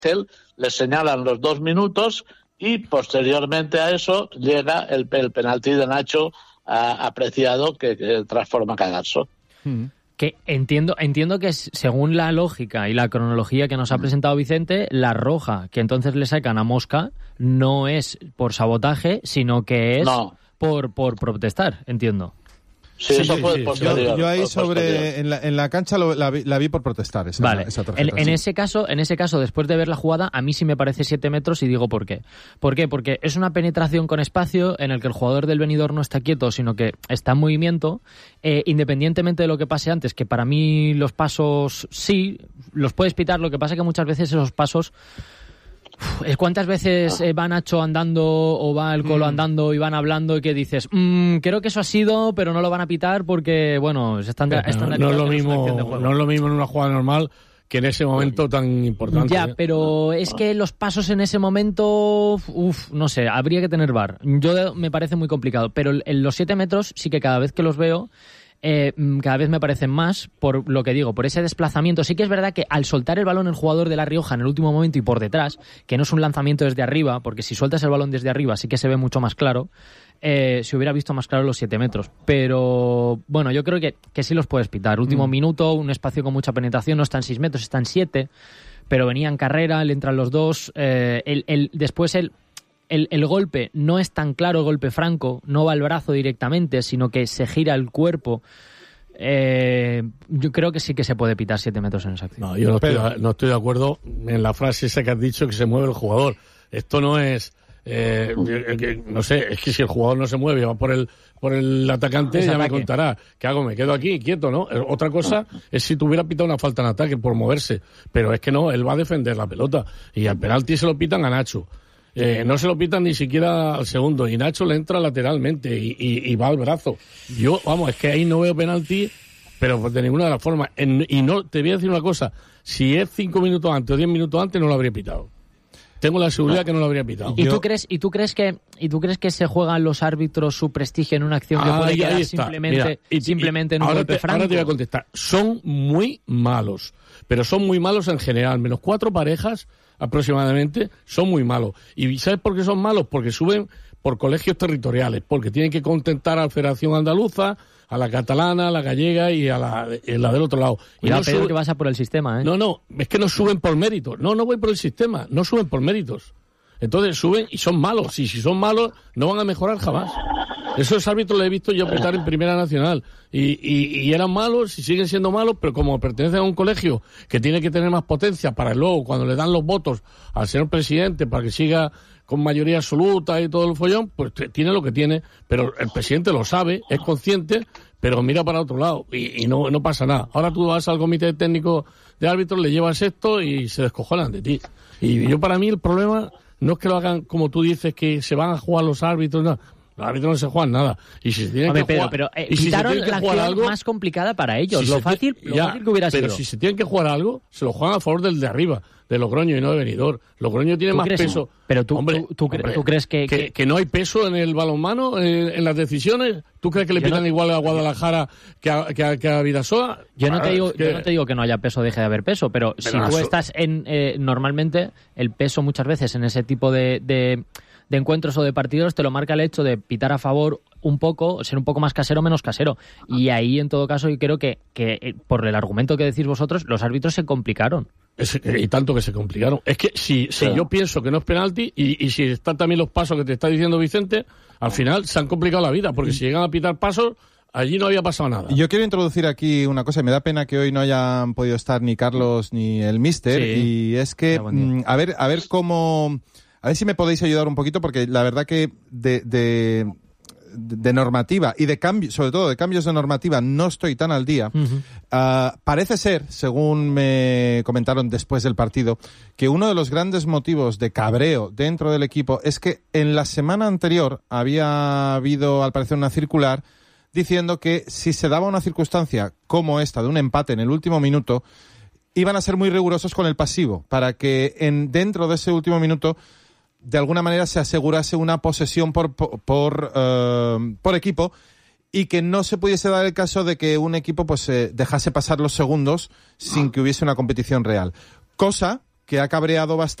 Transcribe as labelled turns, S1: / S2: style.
S1: le señalan los 2 minutos y posteriormente a eso llega el penalti de Nacho apreciado que transforma a Cagasso.
S2: Que entiendo que según la lógica y la cronología que nos ha presentado Vicente, la roja que entonces le sacan a Mosca no es por sabotaje, sino que es por protestar, entiendo.
S1: Sí, eso fue posterior.
S3: Yo ahí en la cancha la vi por protestar esa tarjeta.
S2: En ese caso, después de ver la jugada, a mí sí me parece 7 metros y digo ¿por qué? ¿Por qué? Porque es una penetración con espacio en el que el jugador del Benidorm no está quieto, sino que está en movimiento, independientemente de lo que pase antes, que para mí los pasos sí, los puedes pitar, lo que pasa es que muchas veces esos pasos... ¿Cuántas veces va Nacho andando o va el Colo andando y van hablando y que dices, creo que eso ha sido, pero no lo van a pitar porque, bueno, están
S4: no es lo mismo en una jugada normal que en ese momento tan importante.
S2: Ya, pero es que los pasos en ese momento, no sé, habría que tener VAR. Me parece muy complicado, pero en los 7 metros sí que cada vez que los veo... cada vez me parecen más, por lo que digo, por ese desplazamiento. Sí que es verdad que al soltar el balón el jugador de La Rioja en el último momento y por detrás, que no es un lanzamiento desde arriba, porque si sueltas el balón desde arriba sí que se ve mucho más claro, se hubiera visto más claro los 7 metros. Pero bueno, yo creo que sí los puedes pitar. Último minuto, un espacio con mucha penetración, no están 6 metros, están 7, pero venía en carrera, le entran los dos, después el golpe no es tan claro, el golpe franco, no va al brazo directamente, sino que se gira el cuerpo. Yo creo que sí que se puede pitar 7 metros en esa acción.
S4: No, yo no estoy de acuerdo en la frase esa que has dicho, que se mueve el jugador. Esto no es... no sé, es que si el jugador no se mueve y va por el atacante, ya me contará. ¿Qué hago? Me quedo aquí quieto, ¿no? Otra cosa es si tuviera pitado una falta en ataque por moverse, pero es que no, él va a defender la pelota y al penalti se lo pitan a Nacho. No se lo pitan ni siquiera al segundo y Nacho le entra lateralmente y va al brazo. Es que ahí no veo penalti, pero de ninguna de las formas. Y no, te voy a decir una cosa, si es 5 minutos antes o 10 minutos antes no lo habría pitado. Tengo la seguridad que no lo habría pitado.
S2: ¿Y tú crees que se juegan los árbitros su prestigio en una acción que puede quedar simplemente en un golpe franco?
S4: Ahora te voy a contestar. Son muy malos, pero son muy malos en general. Menos 4 parejas aproximadamente son muy malos. ¿Y sabes por qué son malos? Porque suben por colegios territoriales, porque tienen que contentar a la Federación Andaluza, a la catalana, a la gallega y a la del otro lado.
S2: Y no que vas a por el sistema, ¿eh?
S4: No, es que no suben por méritos. No voy por el sistema, no suben por méritos. Entonces suben y son malos. Y si son malos, no van a mejorar jamás. Esos árbitros los he visto yo pitar en Primera Nacional. Y eran malos y siguen siendo malos, pero como pertenecen a un colegio que tiene que tener más potencia para luego, cuando le dan los votos al señor presidente para que siga con mayoría absoluta y todo el follón, pues tiene lo que tiene. Pero el presidente lo sabe, es consciente, pero mira para otro lado y no pasa nada. Ahora tú vas al comité técnico de árbitros, le llevas esto y se descojonan de ti. Y yo, para mí, el problema no es que lo hagan como tú dices, que se van a jugar los árbitros, no. Los árbitros no se juegan nada. Y si se tienen que jugar,
S2: pero quitaron la acción más complicada para ellos. Lo fácil que hubiera sido.
S4: Pero si se tienen que jugar algo, se lo juegan a favor del de arriba, de Logroño y no de Benidorm. Logroño tiene más peso.
S2: Pero tú crees que
S4: no hay peso en el balonmano, en las decisiones. ¿Tú crees que le pitan igual a Guadalajara que a Vidasoa?
S2: Yo no te digo que no haya peso, deje de haber peso, pero si tú estás normalmente el peso muchas veces en ese tipo de encuentros o de partidos te lo marca el hecho de pitar a favor un poco, ser un poco más casero o menos casero. Y ahí, en todo caso, yo creo que por el argumento que decís vosotros, los árbitros se complicaron.
S4: Y tanto que se complicaron. Es que si yo pienso que no es penalti y si están también los pasos que te está diciendo Vicente, al final se han complicado la vida, porque si llegan a pitar pasos, allí no había pasado nada.
S3: Yo quiero introducir aquí una cosa, y me da pena que hoy no hayan podido estar ni Carlos ni el míster, y es que, a ver cómo... A ver si me podéis ayudar un poquito, porque la verdad que de normativa y de cambio, sobre todo de cambios de normativa, no estoy tan al día. Parece ser, según me comentaron después del partido, que uno de los grandes motivos de cabreo dentro del equipo es que en la semana anterior había habido, al parecer, una circular diciendo que si se daba una circunstancia como esta de un empate en el último minuto, iban a ser muy rigurosos con el pasivo, para que dentro de ese último minuto de alguna manera se asegurase una posesión por equipo, y que no se pudiese dar el caso de que un equipo pues dejase pasar los segundos sin que hubiese una competición real. Cosa que ha cabreado bastante